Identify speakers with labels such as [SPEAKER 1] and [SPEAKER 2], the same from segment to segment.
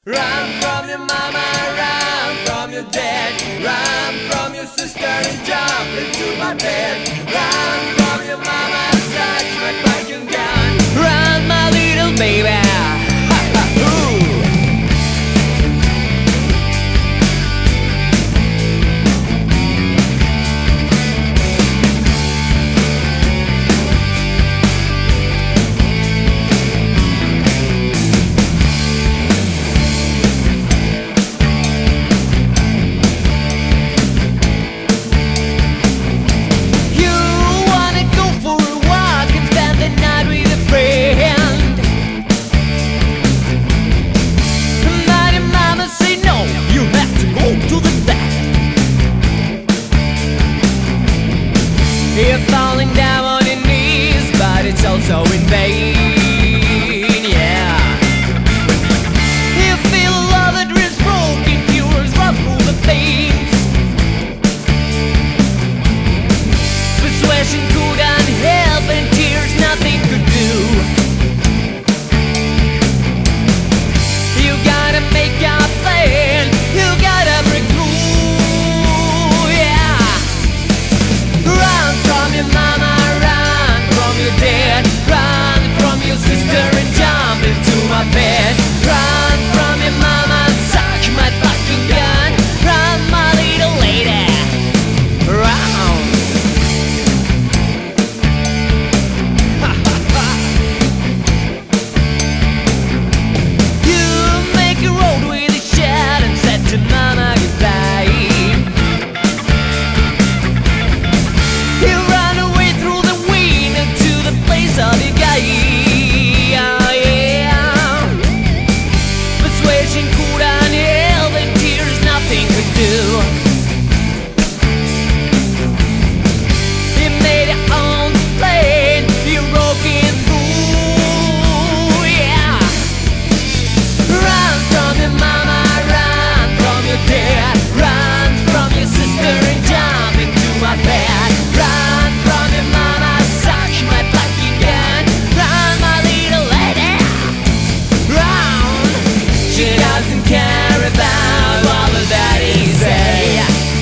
[SPEAKER 1] Run from your mama, run from your dad, run from your sister and jump into my bed. Run from your mama, such my fucking gun. Run, my little baby. You're falling down on your knees, but it's also in vain, yeah. You feel a love that is broken, cures rough through the veins. Persuasion couldn't help, and tears nothing could do. You gotta make a plan, you gotta break through. Your mama, run from your dad, run from your sister and jump into my bed. Run from your mama, suck my fucking gun. Run, my little lady, run. You make a road with a shot and said to mama goodbye. Of your guy, yeah. Persuasion couldn't help, and tears nothing could do. You made your own plan, you're broken through, yeah. Run from your mama, run from your dad, run from your sister and jump into my bed. Run from your mama, suck my fucking gun. Run, my little lady, run. She doesn't care about all the daddies say.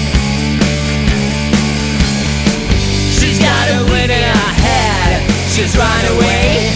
[SPEAKER 1] She's got a wind in her head, she's run away.